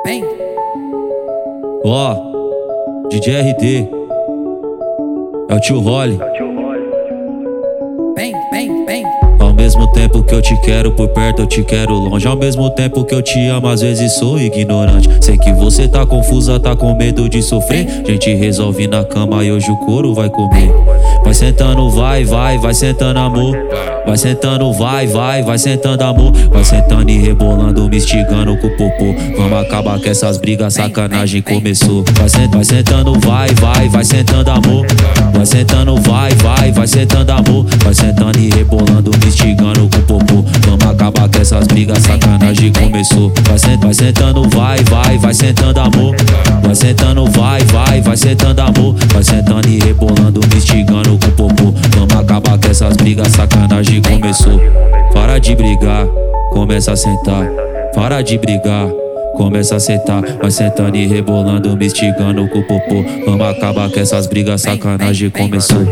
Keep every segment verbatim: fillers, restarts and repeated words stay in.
Vem. Ó, D J R D é o tio Rolly. Vem, vem, vem. Ao mesmo tempo que eu te quero por perto, eu te quero longe. Ao mesmo tempo que eu te amo, às vezes sou ignorante. Sei que você tá confusa, tá com medo de sofrer. Gente resolve na cama e hoje o couro vai comer. Vai sentando, vai, vai, vai sentando amor. Vai sentando, vai, vai, vai sentando amor. Vai sentando e rebolando, me instigando com o popô. Vamos acabar com essas brigas, sacanagem começou. Vai sentando, vai sentando, vai, vai, vai sentando amor. Vai sentando, vai, vai, vai sentando amor. Vai sentando e rebolando, me instigando com o popô. Vamos acabar com essas brigas, sacanagem começou. Vai sentando, vai sentando, vai, vai, vai sentando amor. Vai sentando, vai, vai, vai sentando amor. Vai sentando e rebolando, me instigando com o popô. Vamos acabar com essas brigas, sacanagem começou. Para de brigar, começa a sentar. Para de brigar, começa a sentar. Vai sentando e rebolando, me instigando com o popô. Vamos acabar com essas brigas, sacanagem começou.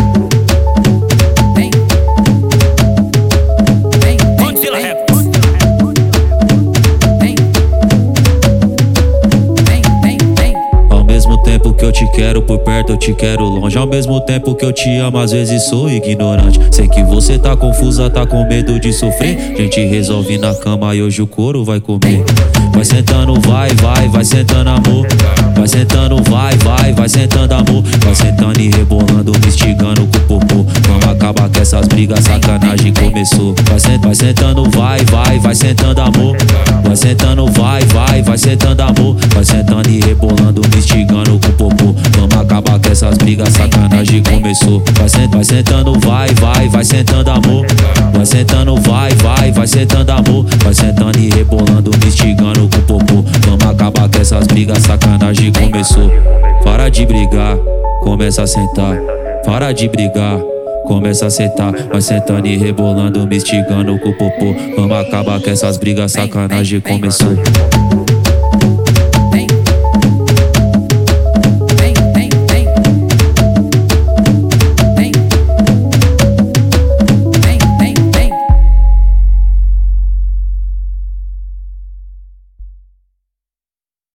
Que eu te quero por perto, eu te quero longe. Ao mesmo tempo que eu te amo, às vezes sou ignorante. Sei que você tá confusa, tá com medo de sofrer. Gente resolve na cama e hoje o couro vai comer. Vai sentando, vai, vai, vai sentando amor. Vai sentando, vai, vai, vai sentando amor. Vai sentando e rebolando, me instigando com o popô. Vamos acabar com essas brigas, sacanagem começou. Vai sentando, vai sentando, vai, vai, vai sentando amor. Vai sentando, vai, vai, vai sentando amor. Vai sentando e rebolando, me instigando com o popô. Vamos acabar com essas brigas, sacanagem começou. Vai sentando, vai sentando, vai, vai, vai sentando amor. Vai sentando, vai, vai, vai sentando amor. Vai sentando e rebolando, me instigando com o popô. Vamos acabar com essas brigas, sacanagem começou. Para de brigar, começa a sentar. Para de brigar, começa a sentar. Vai sentando e rebolando, me instigando com o popô. Vamos acabar com essas brigas, sacanagem começou.